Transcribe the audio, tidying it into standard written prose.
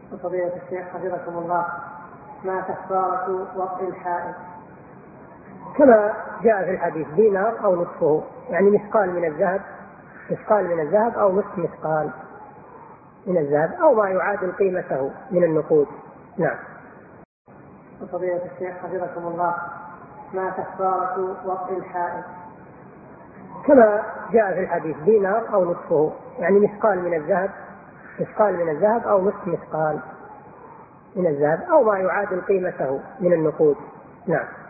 فضيلة الشيخ حفظكم الله، ما كفارة وطء الحائض؟ كما جاء في الحديث دينار أو نصفه، يعني مثقال من الذهب أو نصف مثقال من الذهب أو ما يعادل قيمته من النقود. نعم. فضيلة الشيخ حفظكم الله، ما كفارة وطء الحائض؟ كما جاء في الحديث دينار أو نصفه، يعني مثقال من الذهب أو نصف مثقال من الذهب أو ما يعادل قيمته من النقود. نعم.